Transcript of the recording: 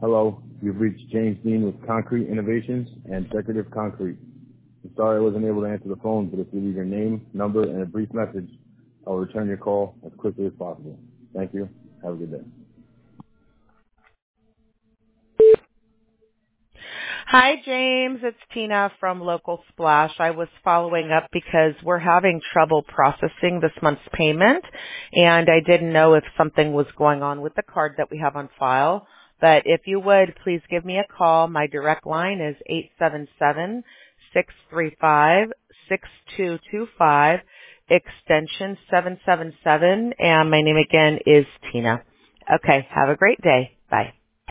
Hello, you've reached James Dean with Concrete Innovations and Decorative Concrete. I'm sorry I wasn't able to answer the phone, but if you leave your name, number, and a brief message, I'll return your call as quickly as possible. Thank you. Have a good day. Hi, James. It's Tina from Local Splash. I was following up because we're having trouble processing this month's payment, and I didn't know if something was going on with the card that we have on file. But if you would, please give me a call. My direct line is 877-635-6225, extension 777, and my name again is Tina. Okay, have a great day. Bye.